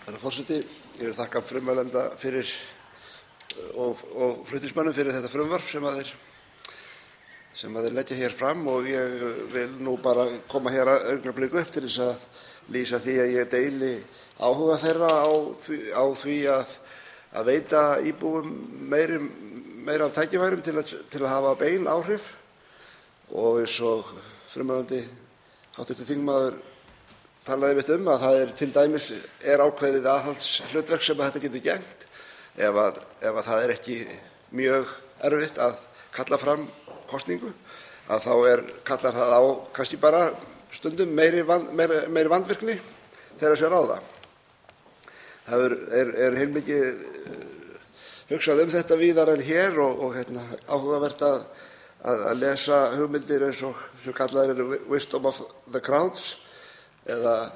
Herra forseti, ég vil þakka frummælanda fyrir og flutningsmönnum fyrir þetta frumvarp sem þeir leggja hér fram og ég vil nú bara koma hér augnablik upp til þess að lýsa því að ég deili áhuga þeirra á því að veita íbúum meira af tækifærum til að hafa bein áhrif og eins og frummælandi hv. þingmaður talaði einmitt að það til dæmis ákveðið aðhaldshlutverk sem þetta getur gegnt ef það ekki mjög erfitt að kalla fram kosningu, að þá kallar það á kannski bara stundum meiri vandvirkni þeirra sem ráða. Það heilmikið hugsað þetta víðar en hér og áhugavert að lesa hugmyndir eins og sem kallaðar eru wisdom of the crowds eða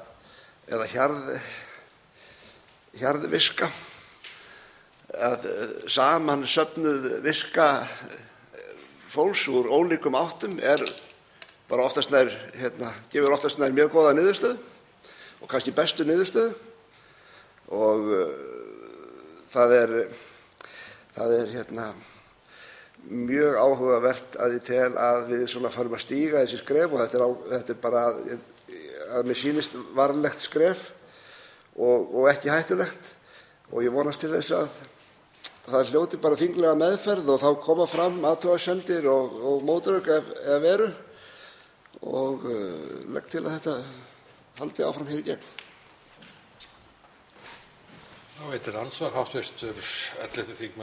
hjarðviska, að samansöfnuð viska fólks úr ólíkum áttum bara oftast nær gefur oftast nær mjög góða niðurstöðu og kannski bestu niðurstöðu og það er mjög áhugavert að ég tel að við svona farum að stíga þessi skref og þetta bara að mér sýnist varlegt skref og ekki hættulegt og ég vonast til þess að það hljóti bara þinglega meðferð og þá koma fram athugasemdir og mótrök ef eru og legg til að þetta haldi áfram hér í gegn. Veitir andsvar hv. 11. þingmaður